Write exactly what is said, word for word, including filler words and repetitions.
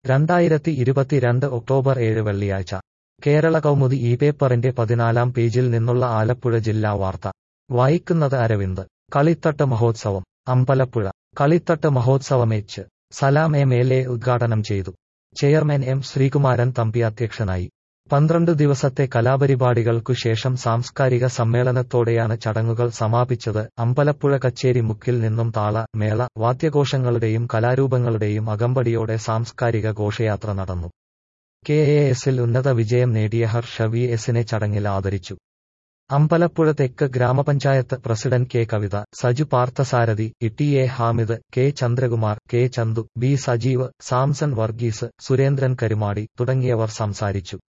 രണ്ടായിരത്തി ഇരുപത്തിരണ്ട് ഒക്ടോബർ ഏഴ് വെള്ളിയാഴ്ച കേരള കൗമുദി ഈ പേപ്പറിന്റെ പതിനാലാം പേജിൽ നിന്നുള്ള ആലപ്പുഴ ജില്ലാ വാർത്ത വായിക്കുന്നത് അരവിന്ദ്. കളിത്തട്ട് മഹോത്സവം അമ്പലപ്പുഴ. കളിത്തട്ട് മഹോത്സവം H Salam M L A ഉദ്ഘാടനം ചെയ്തു. ചെയർമാൻ എം ശ്രീകുമാരൻ തമ്പി അധ്യക്ഷനായി. പന്ത്രണ്ട് ദിവസത്തെ കലാപരിപാടികൾക്കു ശേഷം സാംസ്കാരിക സമ്മേളനത്തോടെയാണ് ചടങ്ങുകൾ സമാപിച്ചത്. അമ്പലപ്പുഴ കച്ചേരി മുക്കിൽ നിന്നും താള, മേള, വാദ്യഘോഷങ്ങളുടെയും കലാരൂപങ്ങളുടെയും അകമ്പടിയോടെ സാംസ്കാരിക ഘോഷയാത്ര നടന്നു. കെ എ എസിൽ ഉന്നത വിജയം നേടിയ ഹർഷ വി എസിനെ ചടങ്ങിൽ ആദരിച്ചു. അമ്പലപ്പുഴ തെക്ക് ഗ്രാമപഞ്ചായത്ത് president K Kavitha, Saju Parthasarathy, T A Hamid, K Chandrakumar, K Chandu, B Sajeev, Samson Varghese, Surendran Karumadi തുടങ്ങിയവർ സംസാരിച്ചു.